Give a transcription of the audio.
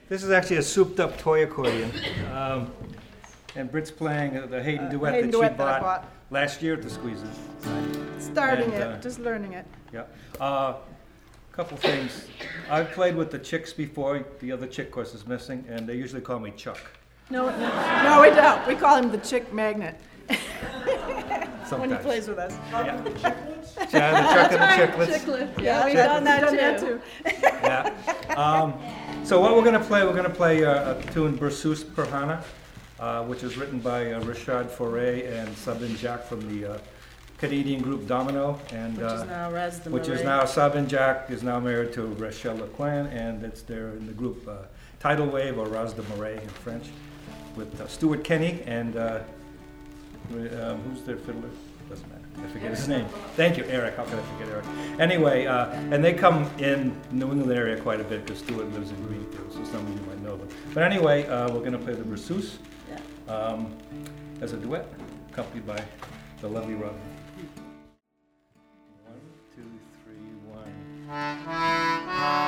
This is actually a souped-up toy accordion. And Britt's playing the Hayden duet Hayden that she duet that I bought bought. last year at the Squeezes. Starting And, it, just learning it. Yeah. Couple things. I've played with the Chicks before. The other chick, of course, is missing, and they usually call me Chuck. No, we don't. We call him the chick magnet Sometimes. when he plays with us. Yeah, the Chuck and the Chicklets. Chiclet. Yeah, we've that's- done that we've done too. Yeah. So what we're going to play a tune Berceuse Perhana, which is written by Richard Foray and Sabin Jack from the Canadian group Domino, and Which is now Raz de which is Marais. now Sabin Jack is now married to Rachel Lecoin, and it's there in the group Tidal Wave, or Raz de Marais in French, with Stuart Kenny and who's their fiddler? Doesn't matter. I forget his name. Thank you, Eric. How could I forget Eric? Anyway, and they come in New England area quite a bit because Stuart lives in Greenfield, so some of you might know them. But anyway, we're going to play the Berceuse as a duet, accompanied by the lovely Robin. 1, 2, 3, 1.